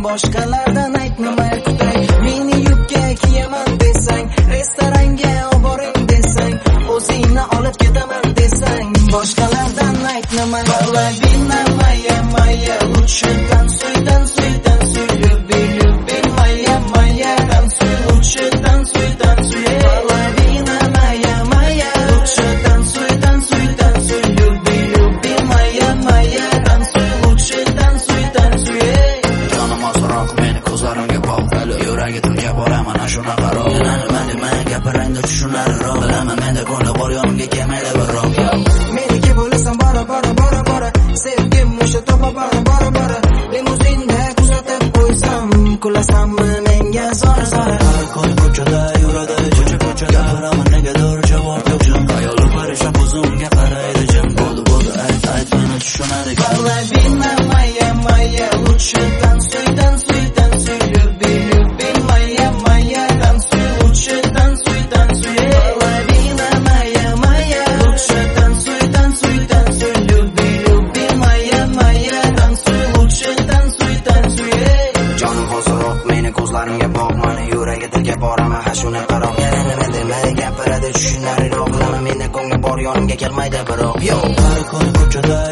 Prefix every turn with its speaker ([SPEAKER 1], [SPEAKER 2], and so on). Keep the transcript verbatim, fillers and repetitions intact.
[SPEAKER 1] boshqalardan aytmay kutay. Meni yubka kiyaman desang, restoranga oboring desang, o'zingni olib ketaman desang, boshqalardan aytmay Половина моя, моя, лучше танцуй, танцуй, танцуй, люби, люби, моя, моя, танцуй, лучше танцуй, танцуй. Половина моя, моя, лучше танцуй, танцуй, танцуй, люби, люби, моя, моя, танцуй, lучше танцуй, танцуй.
[SPEAKER 2] Jonim ozroq meni ko'zlarimga bog' yuragi tilga boraman ana shunaqa roq. Nima demay gapirangda tushunarroq. Bilaman menda ko'ngli bor, yonimga kelmaydi biroq.
[SPEAKER 1] Meniki bo'lasan bora bora bora bora, sevgim o'sha topa bora bora bora. Limuzinda kuzatib qo'ysam, kulasanmi menga zora zora.
[SPEAKER 2] Har kun ko'chada yuradi, ko'cha ko'chada gapiraman negadir javob yo'q. Jim ayollar parishon ko'zimga qaraydi, jim bo'ldi bo'ldi ayt ayt meni tushunadi.
[SPEAKER 1] Половина моя, моя, лучше танцуй, танцуй, танцуй, люби, люби, моя, моя, танцуй, лучше танцуй, танцуй. Половина моя, моя, лучше танцуй, танцуй, танцуй, люби, люби, моя, моя, танцуй, лучше танцуй, танцуй.
[SPEAKER 2] Jonim hozirroq meni ko'zlarimga bog', meni yuragi tilga boraman ha shunaqa roq. Yana nima demay gapiradi tushunarroq. Bilaman menda ko'ngli bor, yonimga kelmaydi biroq. Yo, har kun ko'chada